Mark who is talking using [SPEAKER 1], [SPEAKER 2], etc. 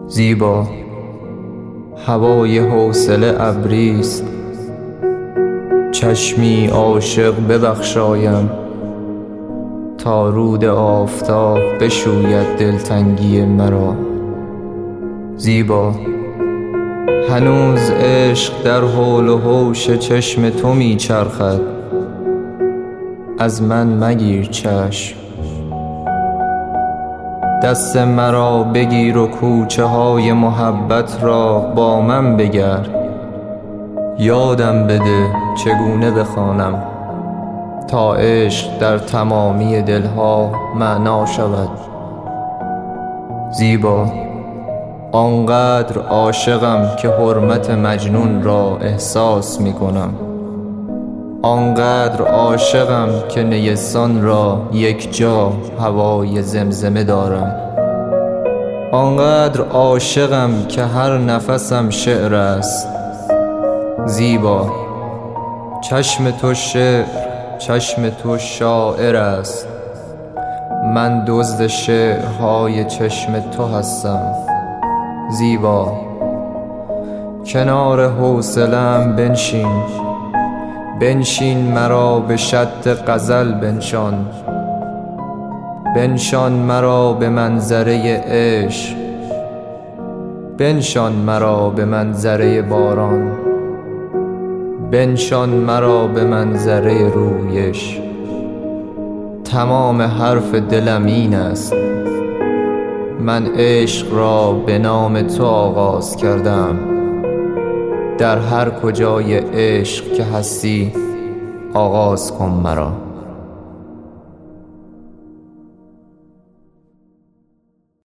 [SPEAKER 1] زیبا، هوای حوصله ابریست، چشمی عاشق ببخشایم تا رود آفتاب بشوید دلتنگی مرا. زیبا، هنوز عشق در حول و حوش چشم تو می چرخد، از من مگیر چشم. دست مرا بگیر و کوچه های محبت را با من بگرد، یادم بده چگونه بخوانم تا عشق در تمامی دلها معنا شود. زیبا، آنقدر عاشقم که حرمت مجنون را احساس می کنم، آنقدر عاشقم که نیستان را یک جا هوای زمزمه دارم، آنقدر عاشقم که هر نفسم شعر است. زیبا، چشم تو شعر، چشم تو شاعر است، من دزد شعرهای چشم تو هستم. زیبا، کنار حوصله‌ام بنشین، بنشین مرا به شط غزل بنشان، بنشان مرا به منظره عشق، بنشان مرا به منظره باران، بنشان مرا به منظره رویش. تمام حرف دلم این است، من عشق را به نام تو آغاز کردم، در هر کجای عشق که هستی آغاز کن مرا.